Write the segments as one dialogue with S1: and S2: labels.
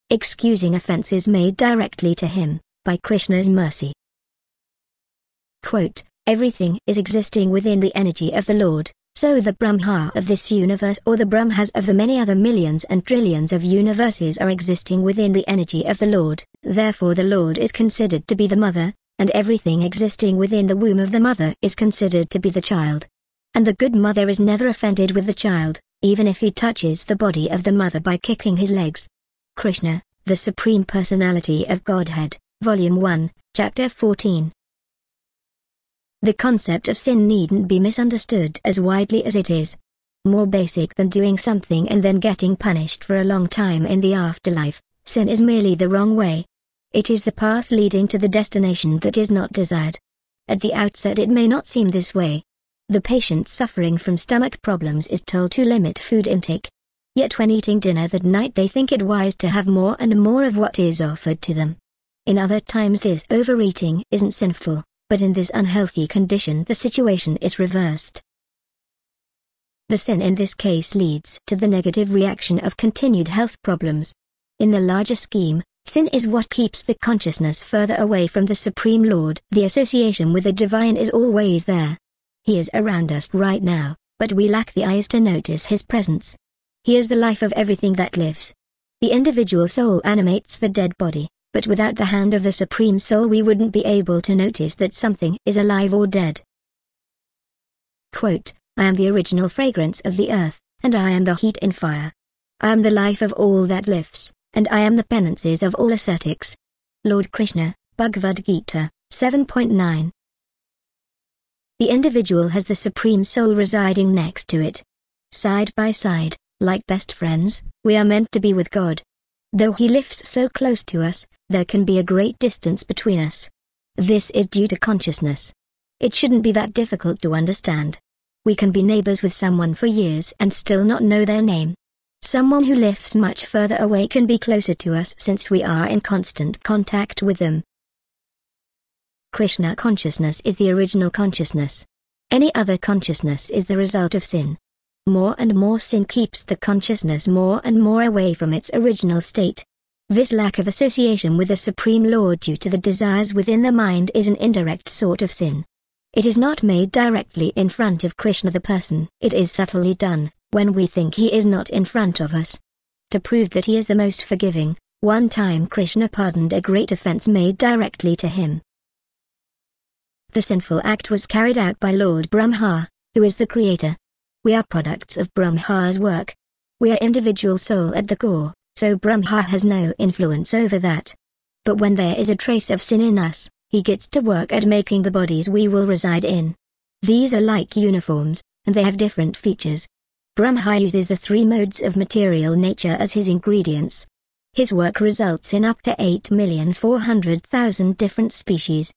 S1: excusing offences made directly to him, by Krishna's mercy. Quote, everything is existing within the energy of the Lord, so the Brahma of this universe or the Brahmas of the many other millions and trillions of universes are existing within the energy of the Lord. Therefore the Lord is considered to be the mother, and everything existing within the womb of the mother is considered to be the child. And the good mother is never offended with the child, even if he touches the body of the mother by kicking his legs. Krishna, the Supreme Personality of Godhead, Volume 1, Chapter 14. The concept of sin needn't be misunderstood as widely as it is. More basic than doing something and then getting punished for a long time in the afterlife, sin is merely the wrong way. It is the path leading to the destination that is not desired. At the outset it may not seem this way. The patient suffering from stomach problems is told to limit food intake. Yet when eating dinner that night they think it wise to have more and more of what is offered to them. In other times this overeating isn't sinful, but in this unhealthy condition the situation is reversed. The sin in this case leads to the negative reaction of continued health problems. In the larger scheme, sin is what keeps the consciousness further away from the Supreme Lord. The association with the Divine is always there. He is around us right now, but we lack the eyes to notice His presence. He is the life of everything that lives. The individual soul animates the dead body, but without the hand of the Supreme Soul we wouldn't be able to notice that something is alive or dead. Quote, I am the original fragrance of the earth, and I am the heat in fire. I am the life of all that lives, and I am the penances of all ascetics. Lord Krishna, Bhagavad Gita, 7.9. The individual has the Supreme Soul residing next to it. Side by side, like best friends, we are meant to be with God. Though He lives so close to us, there can be a great distance between us. This is due to consciousness. It shouldn't be that difficult to understand. We can be neighbors with someone for years and still not know their name. Someone who lives much further away can be closer to us since we are in constant contact with them. Krishna consciousness is the original consciousness. Any other consciousness is the result of sin. More and more sin keeps the consciousness more and more away from its original state. This lack of association with the Supreme Lord due to the desires within the mind is an indirect sort of sin. It is not made directly in front of Krishna the person. It is subtly done, when we think He is not in front of us. To prove that He is the most forgiving, one time Krishna pardoned a great offense made directly to Him. The sinful act was carried out by Lord Brahma, who is the creator. We are products of Brahma's work. We are individual soul at the core, so Brahma has no influence over that. But when there is a trace of sin in us, He gets to work at making the bodies we will reside in. These are like uniforms, and they have different features. Brahma uses the three modes of material nature as his ingredients. His work results in up to 8,400,000 different species.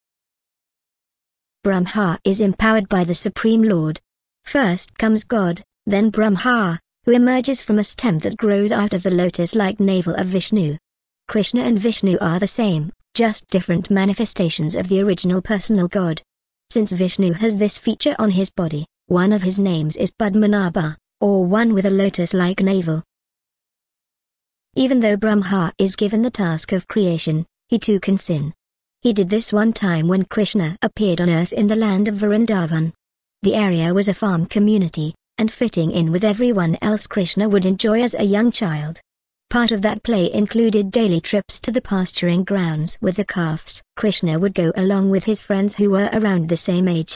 S1: Brahma is empowered by the Supreme Lord. First comes God, then Brahma, who emerges from a stem that grows out of the lotus-like navel of Vishnu. Krishna and Vishnu are the same, just different manifestations of the original personal God. Since Vishnu has this feature on his body, one of his names is Padmanabha, or one with a lotus-like navel. Even though Brahma is given the task of creation, he too can sin. He did this one time when Krishna appeared on earth in the land of Vrindavan. The area was a farm community, and fitting in with everyone else Krishna would enjoy as a young child. Part of that play included daily trips to the pasturing grounds with the calves. Krishna would go along with his friends who were around the same age.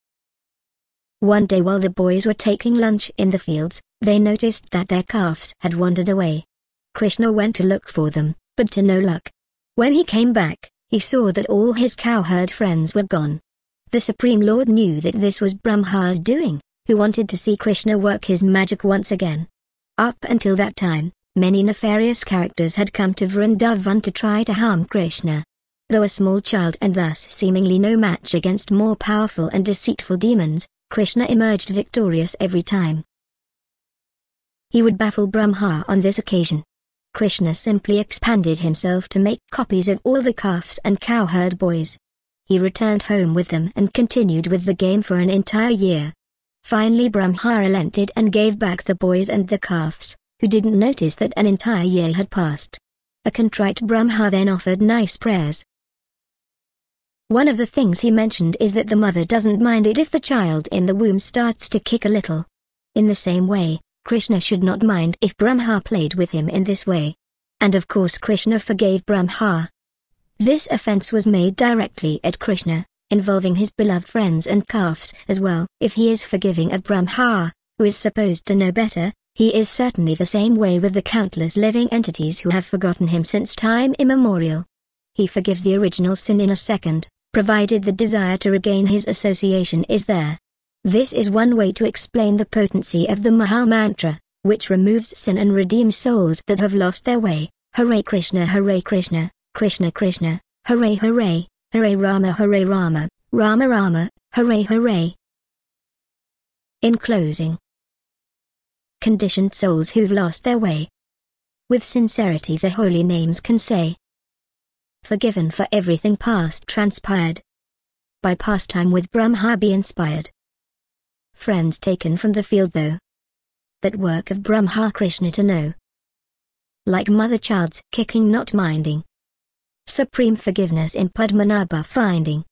S1: One day while the boys were taking lunch in the fields, they noticed that their calves had wandered away. Krishna went to look for them, but to no luck. When he came back, he saw that all his cowherd friends were gone. The Supreme Lord knew that this was Brahma's doing, who wanted to see Krishna work his magic once again. Up until that time, many nefarious characters had come to Vrindavan to try to harm Krishna. Though a small child and thus seemingly no match against more powerful and deceitful demons, Krishna emerged victorious every time. He would baffle Brahma on this occasion. Krishna simply expanded himself to make copies of all the calves and cowherd boys. He returned home with them and continued with the game for an entire year. Finally Brahma relented and gave back the boys and the calves, who didn't notice that an entire year had passed. A contrite Brahma then offered nice prayers. One of the things he mentioned is that the mother doesn't mind it if the child in the womb starts to kick a little. In the same way, Krishna should not mind if Brahma played with him in this way. And of course Krishna forgave Brahma. This offense was made directly at Krishna, involving his beloved friends and calves as well. If he is forgiving of Brahma, who is supposed to know better, he is certainly the same way with the countless living entities who have forgotten him since time immemorial. He forgives the original sin in a second, provided the desire to regain his association is there. This is one way to explain the potency of the Maha Mantra, which removes sin and redeems souls that have lost their way. Hare Krishna, Krishna Krishna, Hare Hare, Hare Rama, Rama Rama, Hare Hare. In closing, conditioned souls who've lost their way, with sincerity the holy names can say, forgiven for everything past transpired. By pastime with Brahma be inspired. Friends taken from the field though, that work of Brahma Krishna to know. Like mother child's kicking not minding. Supreme forgiveness in Padmanabha finding.